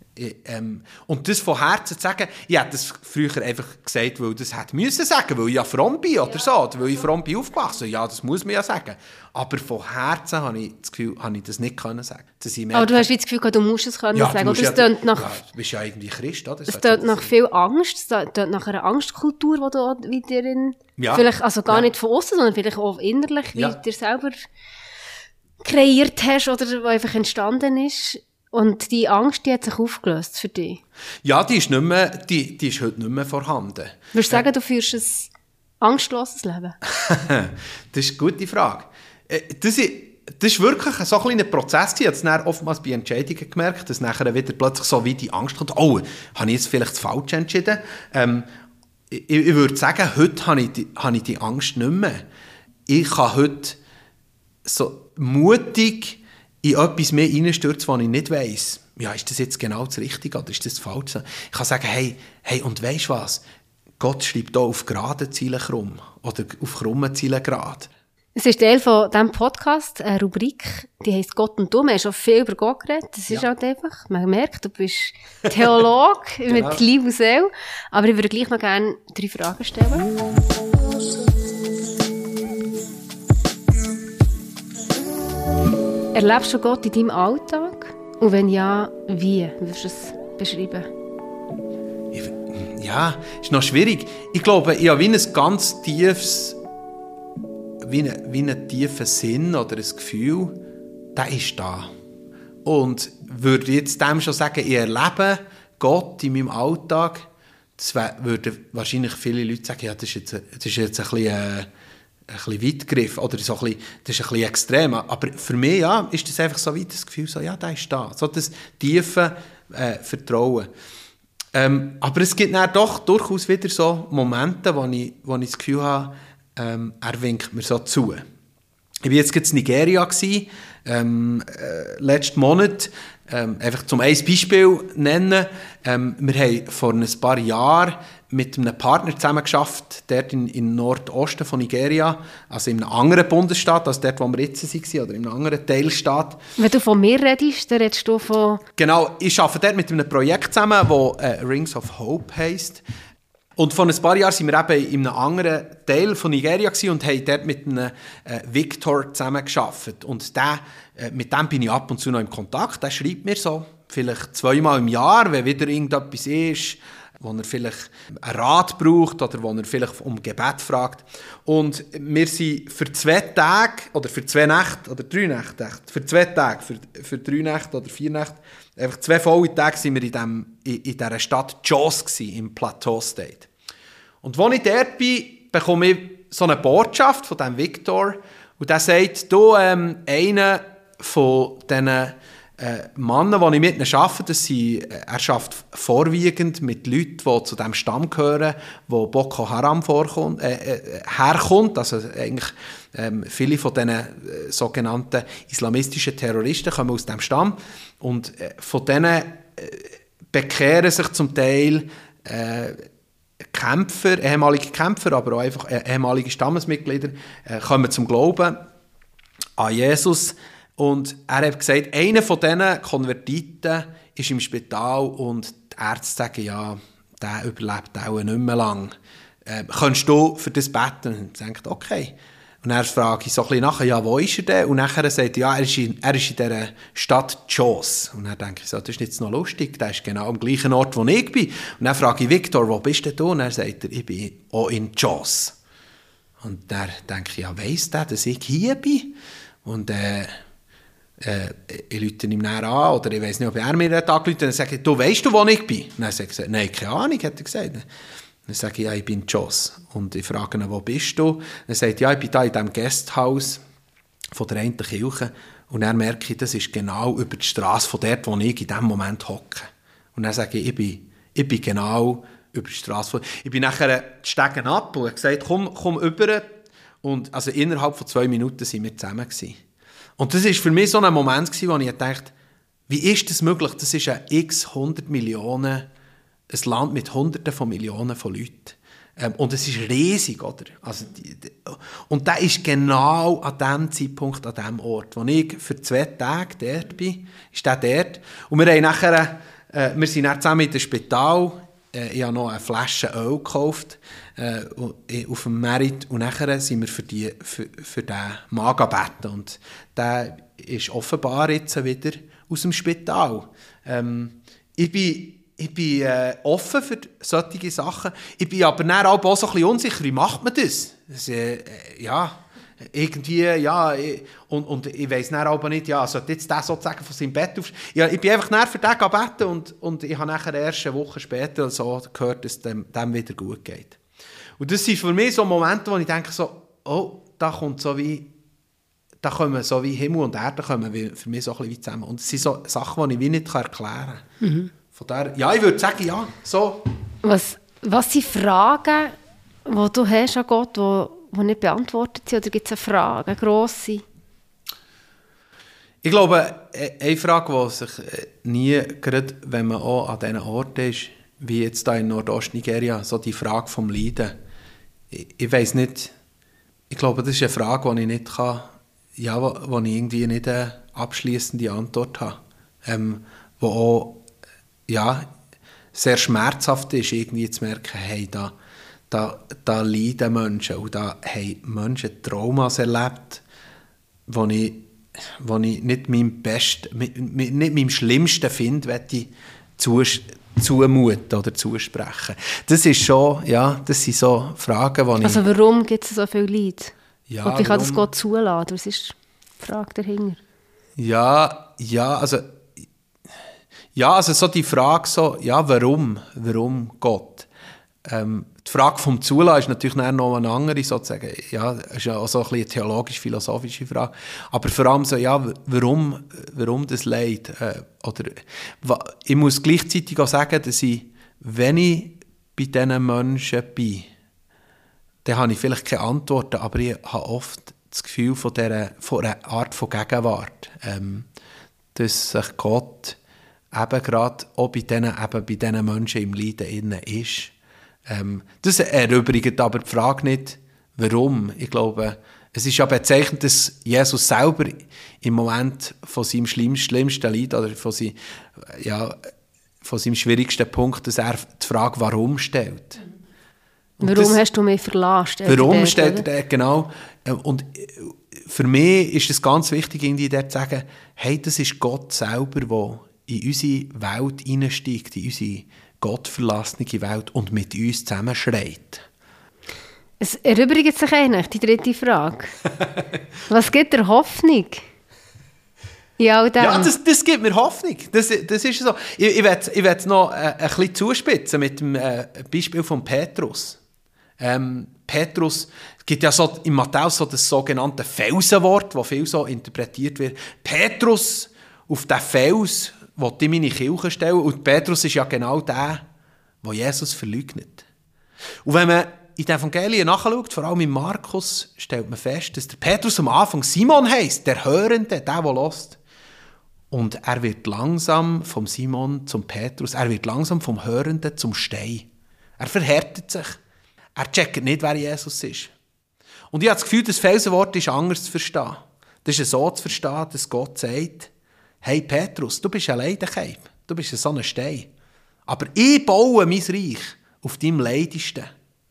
Und das von Herzen zu sagen, ich hätte das früher einfach gesagt, weil das hätte müssen sagen, weil ich ja fromm bin oder so, oder weil ich fromm bin aufgewachsen. Ja, das muss man ja sagen. Aber von Herzen habe ich das Gefühl, habe ich das nicht können sagen. Aber du hast das Gefühl, du musst es können sagen. Oder du bist ja irgendwie Christ, oder? Es tönt nach viel Angst, es tönt nach einer Angstkultur, die du wieder vielleicht, also gar nicht von außen, sondern vielleicht auch innerlich, wie du dir selber kreiert hast oder die einfach entstanden ist. Und die Angst, die hat sich aufgelöst für dich? Ja, die ist heute nicht mehr vorhanden. Würdest du sagen, du führst ein angstloses Leben? Das ist eine gute Frage. Das ist wirklich so ein kleiner Prozess. Ich habe es dann oftmals bei Entscheidungen gemerkt, dass nachher wieder plötzlich so wie die Angst kommt, oh, habe ich jetzt vielleicht das Falsche entschieden? Ich würde sagen, heute habe ich die Angst nicht mehr. Ich kann heute so mutig in etwas mehr reinstürzen, was ich nicht weiss. Ja, ist das jetzt genau das Richtige oder ist das falsch? Ich kann sagen, hey, und weisst du was? Gott schreibt hier auf geraden Zielen krumm oder auf krummen Zielen gerade. Es ist Teil von diesem Podcast, eine Rubrik, die heisst Gott und du. Wir haben schon viel über Gott geredet. Das ist halt einfach, man merkt, du bist Theolog genau. Mit Liebe und Seele. Aber ich würde gleich noch gerne 3 Fragen stellen. Erlebst du Gott in deinem Alltag? Und wenn ja, wie würdest du es beschreiben? Ja, ist noch schwierig. Ich glaube, ich habe wie ein ganz tiefes, wie einen tiefen Sinn oder ein Gefühl, der ist da. Und würde jetzt dem schon sagen, ich erlebe Gott in meinem Alltag, würden wahrscheinlich viele Leute sagen, ja, das ist jetzt ein bisschen weitgriffen oder so das ist ein bisschen extrem. Aber für mich ja, ist das einfach so weit das Gefühl, so, ja, der ist da. So das tiefe Vertrauen. Aber es gibt dann doch durchaus wieder so Momente, wo ich das Gefühl habe, er winkt mir so zu. Ich war jetzt in Nigeria, letzten Monat, einfach zum ein Beispiel nennen. Wir haben vor ein paar Jahren mit einem Partner zusammengearbeitet, dort in Nordosten von Nigeria, also in einem anderen Bundesstaat als dort, wo wir jetzt waren, oder in einem anderen Teilstaat. Wenn du von mir redest, dann redest du von... Genau, ich arbeite dort mit einem Projekt zusammen, das Rings of Hope heisst. Und vor ein paar Jahren waren wir eben in einem anderen Teil von Nigeria und haben dort mit einem Victor zusammengearbeitet. Und mit dem bin ich ab und zu noch in Kontakt. Der schreibt mir so, vielleicht 2-mal im Jahr, wenn wieder irgendetwas ist, wo er vielleicht einen Rat braucht oder wo er vielleicht um Gebet fragt. Und wir sind für 2 Tage oder für 2 Nächte oder 3 Nächte, für 2 Tage, für 3 Nächte oder 4 Nächte, einfach 2 volle Tage sind wir in dieser Stadt Jos gsi, im Plateau State. Und als ich dort bin, bekomme ich so eine Botschaft von diesem Victor und der sagt, du, einer von diesen Männern, die ich mit ihnen arbeite, er arbeitet vorwiegend mit Leuten, die zu dem Stamm gehören, wo Boko Haram herkommt. Also eigentlich viele von diesen sogenannten islamistischen Terroristen kommen aus dem Stamm. Und von denen bekehren sich zum Teil ehemalige Kämpfer, aber auch einfach ehemalige Stammesmitglieder, kommen zum Glauben an Jesus. Und er hat gesagt, einer von diesen Konvertiten ist im Spital und die Ärzte sagen, ja, der überlebt auch nicht mehr lang. Kannst du für das beten? Und ich denke, okay. Und dann frage ich so ein bisschen nachher, ja, wo ist er denn? Und nachher sagt er, ja, er ist in dieser Stadt Jos. Und dann denke ich so, das ist jetzt noch lustig, der ist genau am gleichen Ort, wo ich bin. Und dann frage ich Victor, wo bist denn du? Und dann sagt er, ich bin auch in Jos. Und dann denke ich, ja, weiss der, dass ich hier bin? Und ich rufe ihn näher an, oder ich weiss nicht, ob er mir angerufen hat, und dann sage ich, du weisst du, wo ich bin? Und dann sagt er, nein, keine Ahnung, hat er gesagt. Dann sage ich, ja, ich bin in Jos. Und ich frage ihn, wo bist du? Dann sagt er, ja, ich bin da in diesem Gasthaus von der einen Kirche. Und dann merke ich, das ist genau über die Straße von dort, wo ich in diesem Moment hocke. Und dann sage ich, ich bin genau über die Straße. Ich bin nachher die Stegen ab und habe gesagt, komm rüber. Und also innerhalb von 2 Minuten waren wir zusammen gewesen. Und das war für mich so ein Moment, wo ich dachte, wie ist das möglich? Das ist ein x 100 Millionen, ein Land mit Hunderten von Millionen von Leuten. Und es ist riesig, oder? Also und der ist genau an dem Zeitpunkt, an dem Ort. Wo ich für 2 Tage dort bin, ist der dort. Und wir sind dann zusammen in das Spital. Ich habe noch eine Flasche Öl gekauft auf dem Merit und nachher sind wir für den Mann gebeten. Und der ist offenbar jetzt wieder aus dem Spital. Ich bin offen für solche Sachen. Ich bin aber dann auch so ein bisschen unsicher, wie macht man das? Irgendwie, ja, und ich weiss dann aber nicht, ja, sollte jetzt der sozusagen von seinem Bett aufstehen? Ja, ich bin einfach dann für den gebeten und ich habe nachher erst eine Woche später so gehört, dass dem wieder gut geht. Und das sind für mich so Momente, wo ich denke so, oh, da kommen so wie Himmel und Erde kommen für mich so ein bisschen zusammen. Und es sind so Sachen, die ich wie nicht erklären kann. Mhm. Von daher, ja, ich würde sagen, ja, so. Was sind Fragen, die du hast an Gott, die nicht beantwortet sind? Oder gibt es eine Frage, eine grosse? Ich glaube, eine Frage, die sich nie, gerade wenn man auch an diesen Orten ist, wie jetzt hier in Nordost-Nigeria, so die Frage vom Leiden. Ich weiss nicht, ich glaube, das ist eine Frage, die ich nicht kann, ja, wo ich irgendwie nicht eine abschliessende Antwort habe. Wo auch, ja, sehr schmerzhaft ist, irgendwie zu merken, hey, da leiden Menschen und da haben Menschen Traumas erlebt, wo ich nicht meinem Schlimmsten finde, zumuten oder zusprechen. Das ist schon, ja, das sind so Fragen, die Also warum gibt es so viel Leid? Ja, und wie kann das Gott zulassen? Was ist die Frage dahinter? Also so die Frage so, ja, warum Gott? Die Frage vom Zulassen ist natürlich noch eine andere, sozusagen. Ja, ist ja auch so ein bisschen eine theologisch-philosophische Frage. Aber vor allem so, ja, warum das Leid? Ich muss gleichzeitig auch sagen, dass wenn ich bei diesen Menschen bin, dann habe ich vielleicht keine Antworten, aber ich habe oft das Gefühl von einer Art von Gegenwart, dass sich Gott eben gerade auch bei diesen Menschen im Leiden innen ist. Das erübrigt aber die Frage nicht, warum. Ich glaube, es ist ja bezeichnend, dass Jesus selber im Moment von seinem schlimmsten Leid oder von seinem schwierigsten Punkt, dass er die Frage «Warum?» stellt. Und warum hast du mich verlassen? Warum stellt er das, genau. Und für mich ist es ganz wichtig, irgendwie dort zu sagen, hey, das ist Gott selber, der in unsere Welt hineinsteigt, in unsere gottverlassene Welt und mit uns zusammen schreit. Es erübrigt sich eigentlich die dritte Frage. Was gibt dir Hoffnung? Ja, das gibt mir Hoffnung. Das ist so. Ich will es noch ein bisschen zuspitzen mit dem Beispiel von Petrus. Petrus, es gibt ja so in Matthäus so das sogenannte Felsenwort, das viel so interpretiert wird. Petrus, auf den Fels wollte ich meine Kirche stellen. Und Petrus ist ja genau der, der Jesus verleugnet. Und wenn man in den Evangelien nachschaut, vor allem in Markus, stellt man fest, dass der Petrus am Anfang Simon heisst, der Hörende, der hört. Und er wird langsam vom Simon zum Petrus, er wird langsam vom Hörenden zum Stein. Er verhärtet sich. Er checkt nicht, wer Jesus ist. Und ich habe das Gefühl, das Felsenwort ist anders zu verstehen. Das ist so zu verstehen, dass Gott sagt, hey Petrus, du bist ein Leidenkeib, du bist so ein Stein. Aber ich baue mein Reich auf deinem Leidesten.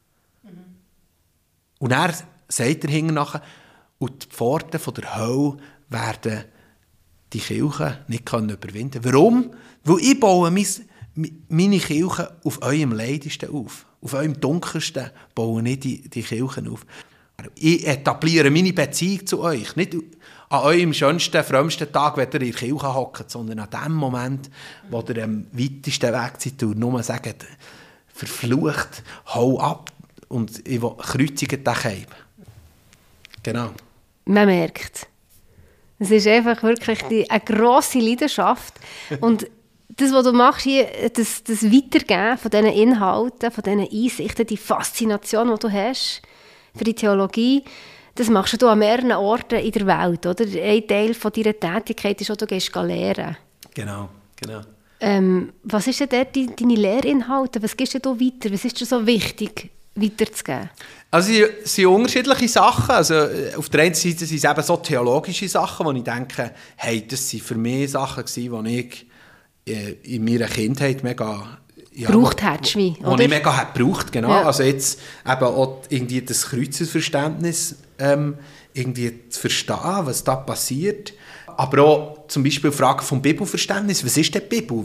Und er sagt er hinten nachher, und die Pforten von der Hölle werden die Kirche nicht überwinden können. Warum? Weil ich baue meine Kirche auf eurem Leidesten auf. Auf eurem Dunkelsten baue ich die Kirchen auf. Ich etabliere meine Beziehung zu euch. Nicht an eurem schönsten, frömmsten Tag, wenn ihr in der Kirche hockt, sondern an dem Moment, wo ihr am weitesten Weg seid und nur sagt, verflucht, hau ab und ich kreuzige den Keib. Genau. Man merkt, es ist einfach wirklich eine grosse Leidenschaft. Und das, was du machst hier, das Weitergeben von diesen Inhalten, von diesen Einsichten, die Faszination, die du hast für die Theologie, das machst du an mehreren Orten in der Welt, oder? Ein Teil von deiner Tätigkeit ist auch, du gehst lehren. Genau. Was ist denn dort deine Lehrinhalte? Was gibst du weiter? Was ist dir so wichtig, weiterzugeben? Also es sind unterschiedliche Sachen. Also, auf der einen Seite sind es eben so theologische Sachen, wo ich denke, hey, das waren für mich Sachen, die ich in meiner Kindheit mega gebraucht hättest, wie, oder? Die ich mega gebraucht, genau. Ja. Also jetzt eben auch irgendwie das Kreuzesverständnis irgendwie zu verstehen, was da passiert. Aber auch zum Beispiel die Frage vom Bibelverständnis. Was ist denn die Bibel?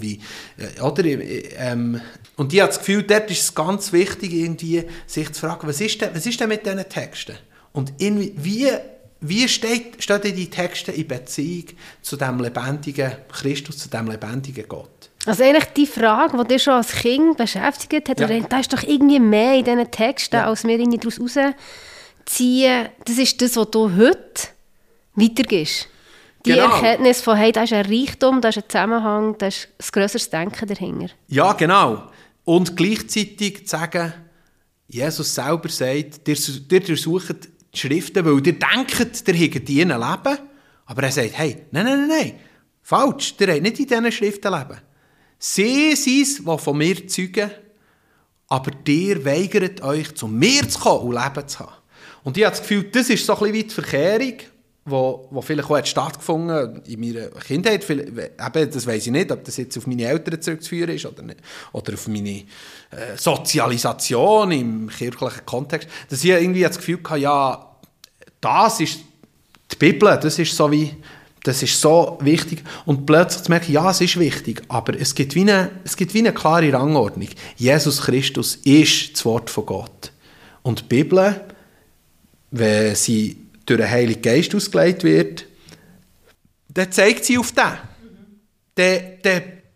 Und ich habe das Gefühl, dort ist es ganz wichtig, irgendwie, sich zu fragen, was ist denn mit diesen Texten? Und wie stehen die Texte in Beziehung zu dem lebendigen Christus, zu dem lebendigen Gott? Also eigentlich die Frage, die dich schon als Kind beschäftigt hat, da ist doch irgendwie mehr in diesen Texten, als wir daraus rausziehen. Das ist das, was du heute weitergibst. Die Erkenntnis von, hey, da ist ein Reichtum, da ist ein Zusammenhang, da ist ein grösseres Denken dahinter. Ja, genau. Und gleichzeitig zu sagen, Jesus selber sagt, ihr durchsucht die Schriften, weil ihr denkt, ihr hättet in ihnen Leben. Aber er sagt, hey, nein, falsch, ihr habt nicht in diesen Schriften Leben. Sie sind es, die von mir zeugen, aber ihr weigert euch, zu mir zu kommen und Leben zu haben. Und ich habe das Gefühl, das ist so ein bisschen wie die Verkehrung, wo vielleicht auch stattgefunden in meiner Kindheit. Das weiss ich nicht, ob das jetzt auf meine Eltern zurückzuführen ist oder nicht. Oder auf meine Sozialisation im kirchlichen Kontext. Dass ich irgendwie das Gefühl hatte, ja, das ist die Bibel, das ist so wichtig. Und plötzlich zu merken, ja, es ist wichtig, aber es gibt wie eine klare Rangordnung. Jesus Christus ist das Wort von Gott. Und die Bibel, wenn sie durch den Heiligen Geist ausgelegt wird, dann zeigt sie auf den. Dann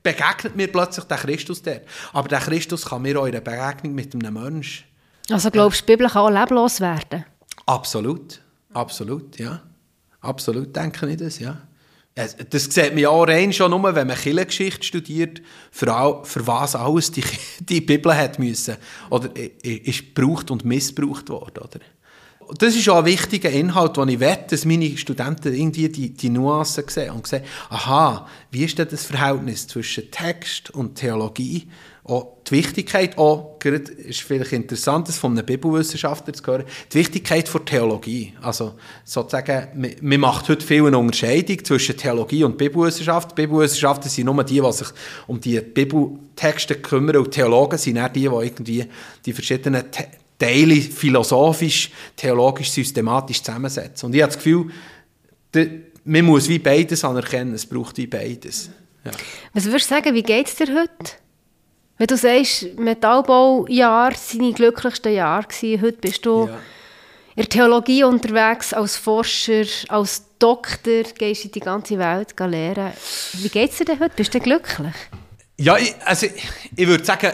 begegnet mir plötzlich der Christus dort. Aber der Christus kann mir auch in der Begegnung mit einem Menschen. Also glaubst du, die Bibel kann auch leblos werden? Absolut, ja. Absolut denke ich das, ja. Das sieht man ja auch rein schon nur, wenn man Kirchengeschichte studiert, für was alles die Bibel hat müssen. Oder ist gebraucht und missbraucht worden, oder? Das ist auch ein wichtiger Inhalt, den ich will, dass meine Studenten irgendwie die Nuancen sehen und sehen, aha, wie ist denn das Verhältnis zwischen Text und Theologie? Auch die Wichtigkeit, ist vielleicht interessant, das von einem Bibelwissenschaftler zu hören, die Wichtigkeit der Theologie. Also sozusagen, man macht heute viel eine Unterscheidung zwischen Theologie und Bibelwissenschaft. Bibelwissenschaften sind nur die sich um die Bibeltexte kümmern, und Theologen sind auch die irgendwie die verschiedenen Teile philosophisch, theologisch, systematisch zusammensetzen. Und ich habe das Gefühl, man muss wie beides anerkennen, es braucht wie beides. Ja. Was würdest du sagen, wie geht es dir heute? Wenn du sagst, Metallbaujahr waren deine glücklichsten Jahre gewesen, heute bist du in der Theologie unterwegs, als Forscher, als Doktor, gehst in die ganze Welt lehren. Wie geht es dir denn heute? Bist du glücklich? Ja, ich würde sagen,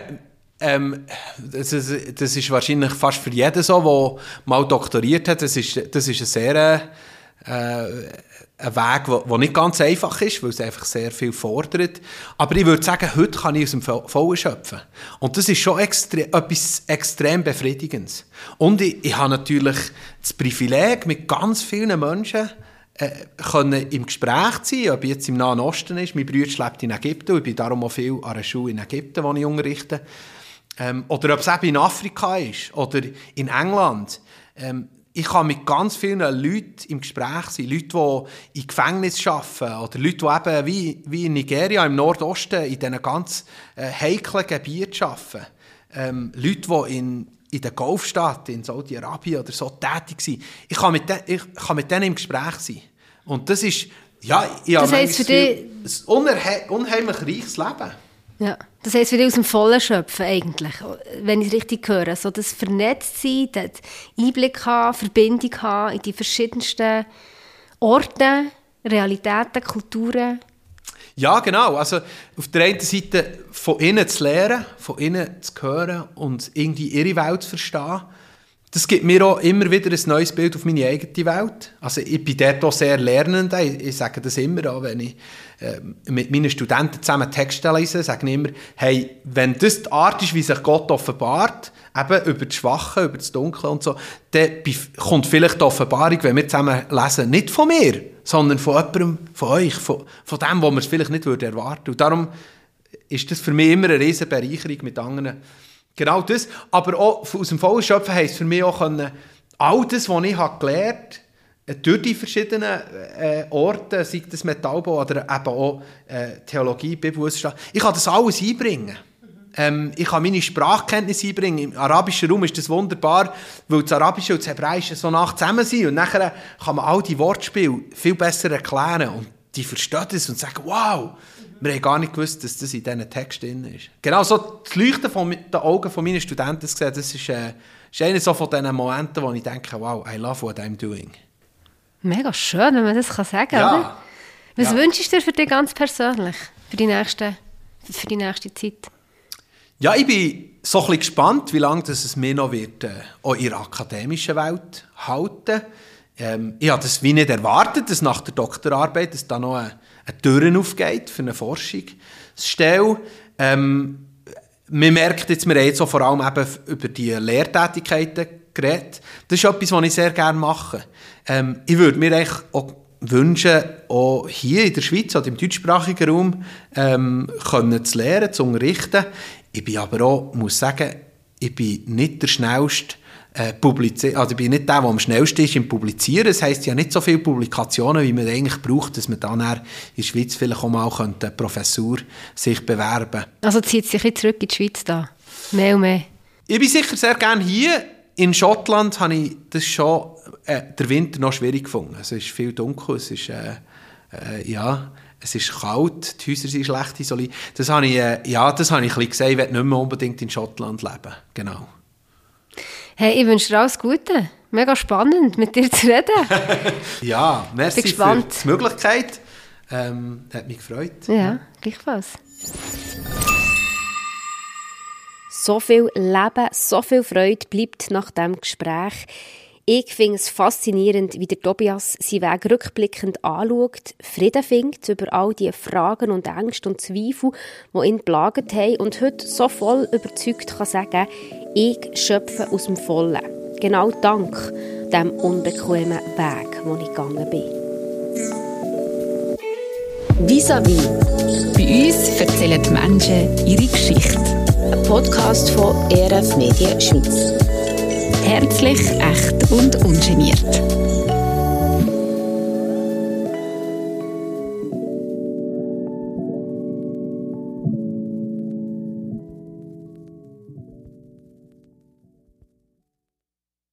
das ist wahrscheinlich fast für jeden so, der mal doktoriert hat. Das ist ein sehr ein Weg, der nicht ganz einfach ist, weil es einfach sehr viel fordert. Aber ich würde sagen, heute kann ich aus dem Vollen schöpfen. Und das ist schon etwas extrem Befriedigendes. Und ich habe natürlich das Privileg, mit ganz vielen Menschen können im Gespräch sein, ob jetzt im Nahen Osten ist. Mein Bruder lebt in Ägypten und ich bin darum auch viel an einer Schule in Ägypten, wo ich unterrichte. Oder ob es eben in Afrika ist oder in England. Ich kann mit ganz vielen Leuten im Gespräch sein. Leute, die in Gefängnissen arbeiten oder Leute, die eben wie in Nigeria im Nordosten in diesen ganz heiklen Gebieten arbeiten. Leute, die in der Golfstadt, in Saudi-Arabien oder so tätig sind. Ich kann mit denen im Gespräch sein. Und das ist, ja, ich habe für dich ein unheimlich reiches Leben. Ja, das heisst für dich aus dem Vollen schöpfen eigentlich, wenn ich es richtig höre. So das Vernetztsein, das Einblick haben, Verbindung haben in die verschiedensten Orte, Realitäten, Kulturen. Ja, genau. Also auf der einen Seite von ihnen zu lernen, von ihnen zu hören und irgendwie ihre Welt zu verstehen. Das gibt mir auch immer wieder ein neues Bild auf meine eigene Welt. Also ich bin dort auch sehr lernend. Ich sage das immer auch, wenn ich mit meinen Studenten zusammen Texte lese, sage ich immer, hey, wenn das die Art ist, wie sich Gott offenbart, eben über das Schwache, über das Dunkle und so, dann kommt vielleicht die Offenbarung, wenn wir zusammen lesen, nicht von mir, sondern von jemandem, von euch, von dem, wo man es vielleicht nicht erwarten würde. Und darum ist das für mich immer eine riesige Bereicherung mit anderen. Genau das, aber auch aus dem Vollen schöpfen heisst für mich auch all das, was ich gelernt habe, durch die verschiedenen Orte, sei das Metallbau oder eben auch Theologie, Bibelwissenschaft, ich kann das alles einbringen. Ich kann meine Sprachkenntnisse einbringen. Im arabischen Raum ist das wunderbar, weil das Arabische und das Hebräische so nah zusammen sind. Und nachher kann man all die Wortspiele viel besser erklären. Und die verstehen das und sagen, wow, wir haben gar nicht gewusst, dass das in diesen Texten drin ist. Genau so das Leuchten von den Augen meiner Studenten gesehen, das ist einer so von diesen Momenten, wo ich denke, wow, I love what I'm doing. Mega schön, wenn man das sagen kann, ja. Oder? Was wünschst du dir für dich ganz persönlich, für die nächste Zeit? Ja, ich bin so ein bisschen gespannt, wie lange es mir noch wird, auch in der akademischen Welt halten. Ich habe das wie nicht erwartet, dass nach der Doktorarbeit dass da noch eine Tür aufgeht für eine Forschungsstelle. Man merkt jetzt, wir haben jetzt so vor allem eben über die Lehrtätigkeiten geredet. Das ist etwas, was ich sehr gerne mache. Ich würde mir eigentlich auch wünschen, auch hier in der Schweiz oder im deutschsprachigen Raum können zu lehren, zu unterrichten. Ich bin aber auch, muss sagen, ich bin nicht der schnellste also ich bin nicht der am schnellsten ist im Publizieren. Das heisst, ja nicht so viele Publikationen, wie man eigentlich braucht, dass man dann in der Schweiz vielleicht auch mal eine Professur sich bewerben könnte. Also zieht sich ein bisschen zurück in die Schweiz da? Mehr und mehr? Ich bin sicher sehr gerne hier. In Schottland habe ich das schon der Winter noch schwierig gefunden. Es ist viel dunkel, es ist es ist kalt, die Häuser sind schlecht isoliert. Das habe ich ein bisschen gesagt, ich will nicht mehr unbedingt in Schottland leben. Genau. Hey, ich wünsche dir alles Gute. Mega spannend, mit dir zu reden. Ja, merci für die Möglichkeit. Hat mich gefreut. Ja, gleichfalls. So viel Leben, so viel Freude bleibt nach diesem Gespräch. Ich finde es faszinierend, wie der Tobias seinen Weg rückblickend anschaut, Frieden findet über all die Fragen und Ängste und Zweifel, die ihn plagt haben und heute so voll überzeugt kann sagen, ich schöpfe aus dem Vollen. Genau dank dem unbequemen Weg, den ich gegangen bin. Vis-à-vis. Bei uns erzählen die Menschen ihre Geschichte. Ein Podcast von ERF Medien Schweiz. Herzlich, echt und ungeniert.